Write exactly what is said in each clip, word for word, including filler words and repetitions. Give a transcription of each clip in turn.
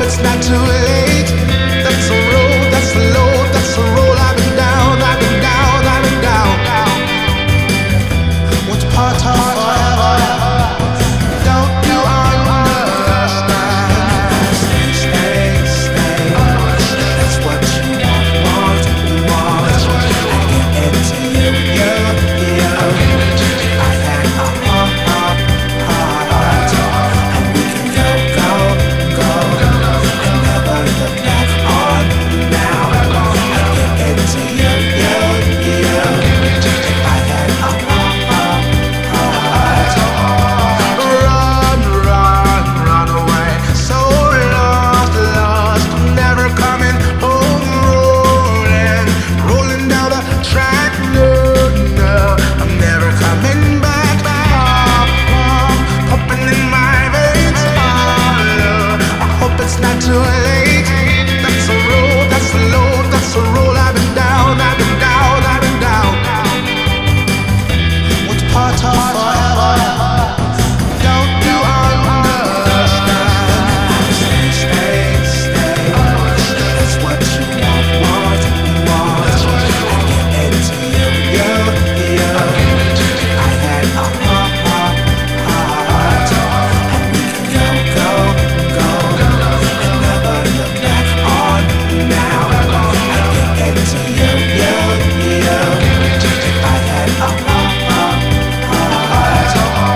it's not too late. That's a road, that's a load, that's a road I've been down, I've been down, I've been down. What's part of forever? Don't you understand? Stay, stay. That's what you want, want, want. I get into you, you, you. I had a heart, heart, heart, and we can go, go, go, and never look back on now. I get into you, you, you. I had a heart, heart, heart. Run, run, run away. So lost, lost, never coming home. Rolling, rolling down the track. No, no, I'm never coming back. Pop, pop, pumping in my veins. Oh, I hope it's not too late. That's a road, that's a load, that's a road I've been down, I've been down, I've been down. What's part of forever? Don't you understand? Stay, stay, stay. That's what you want, want, want. I get into you, you, you. I had a heart, heart, heart, and we can go, go, go, and never look back on now. I get into you, you, you. I had a heart, heart, heart.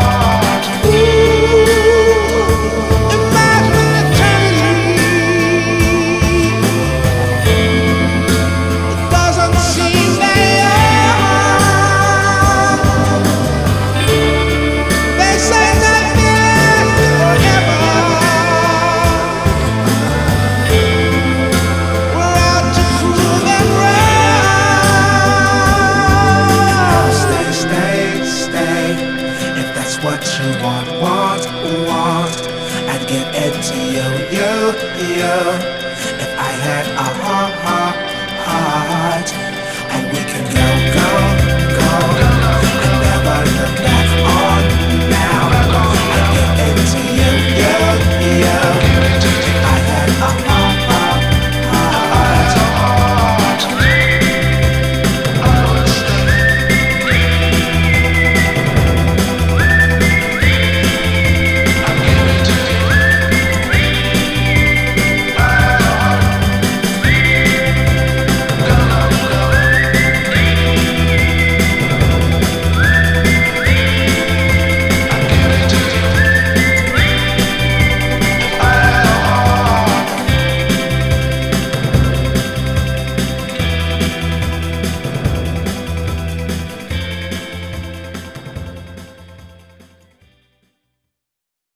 Ooh, imagine eternity. It doesn't seem fair. They say nothing forever. We're out to prove and run. Stay, stay, stay. If that's what you want, want, want, I'd get into you, you, you. If I had a